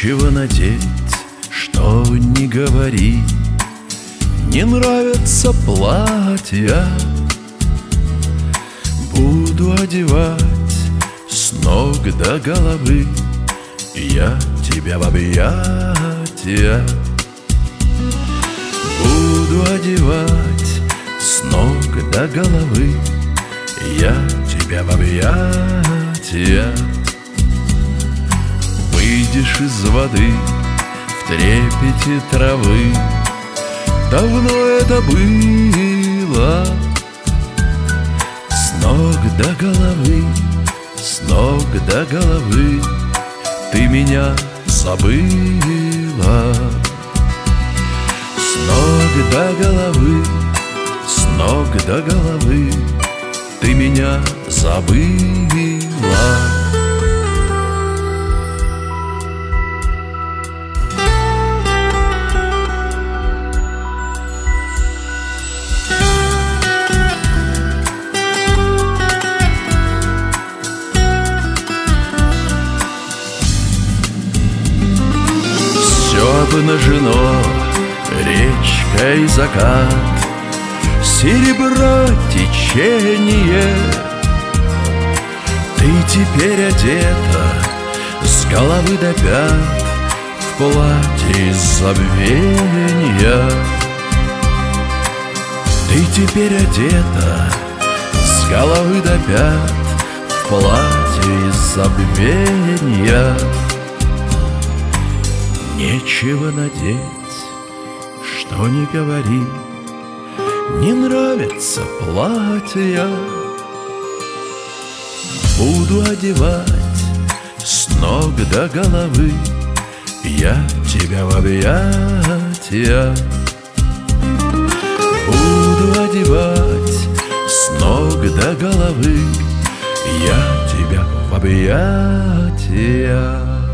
Нечего надеть, что не говори, не нравятся платья. Буду одевать с ног до головы я тебя в объятия. Буду одевать с ног до головы я тебя в объятия. Выйдешь из воды в трепете травы, давно это было. С ног до головы, с ног до головы ты меня забыла. С ног до головы, с ног до головы ты меня забыла. Обнажено речка и закат, серебро течение. Ты теперь одета с головы до пят в платье из забвения. Ты теперь одета с головы до пят в платье из забвения. Нечего надеть, что не говори, не нравятся платья. Буду одевать с ног до головы я тебя в объятия. Буду одевать с ног до головы я тебя в объятия.